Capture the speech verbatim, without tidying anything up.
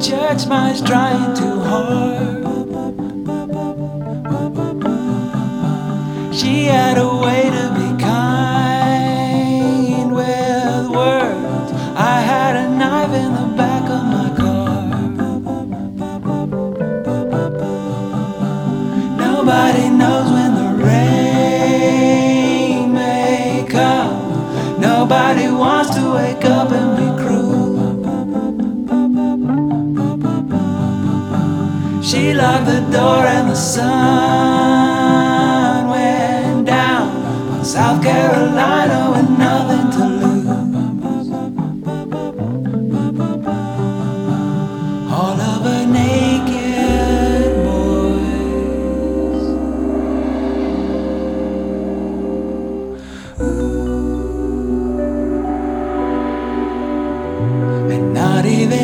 church mice trying too hard. She had a way to be kind with words. I had a knife in the back of my car. Nobody knows when the rain may come. Nobody wants to wake up and be cruel. She locked the door and the sun went down on South Carolina with nothing to lose. All of her naked boys. Ooh. And not even